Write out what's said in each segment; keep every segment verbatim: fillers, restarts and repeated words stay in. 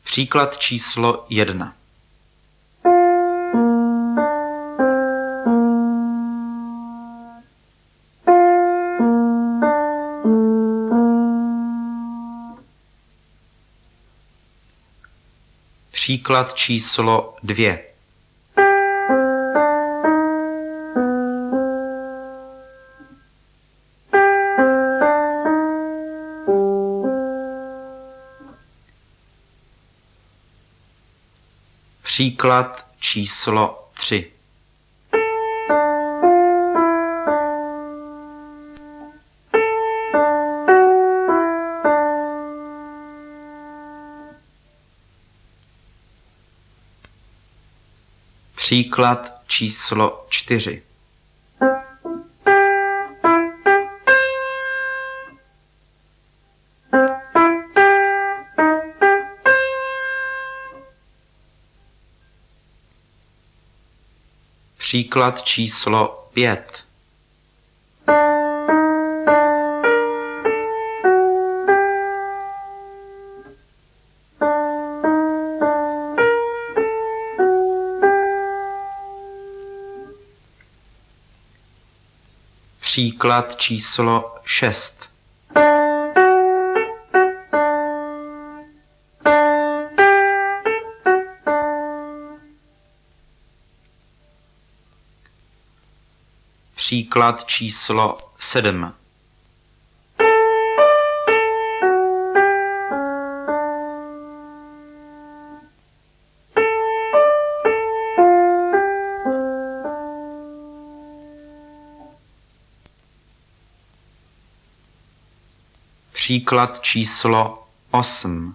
Příklad číslo jedna. Příklad číslo dvě. Příklad číslo tři. Příklad číslo čtyři. Příklad číslo pět. Příklad číslo šest. Příklad číslo sedm. Příklad číslo osm.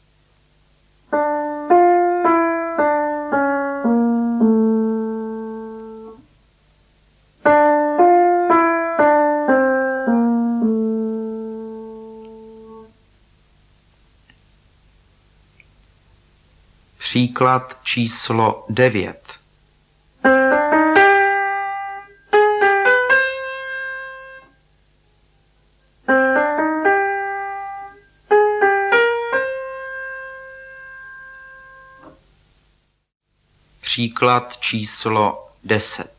Příklad číslo devět. Příklad číslo deset.